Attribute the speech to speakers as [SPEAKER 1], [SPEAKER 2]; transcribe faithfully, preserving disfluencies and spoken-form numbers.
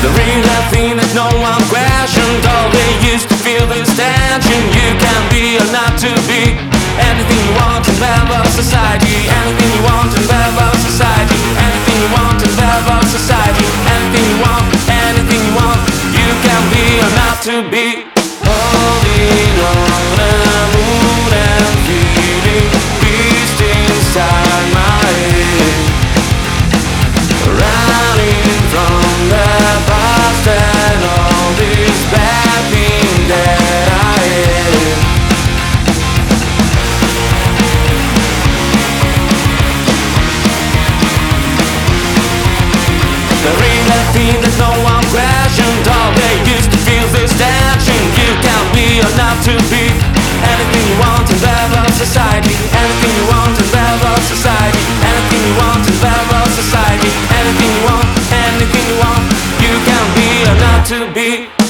[SPEAKER 1] The real thing that no one questioned. All they used to feel this tension. You can be or not to be anything you want in level society. Anything you want in level society. Anything you want in level society. Anything you want, anything you want. You can be or not to be. Holding on the moon and feeling beast inside my head. Running from the past and all this bad thing that I had. The real thing that no one questioned. All they used to feel this tension. You can be or not to be anything you want in level society. Anything you want in level society. Anything you want in level society. Anything you want, anything you want. You can be or not to be.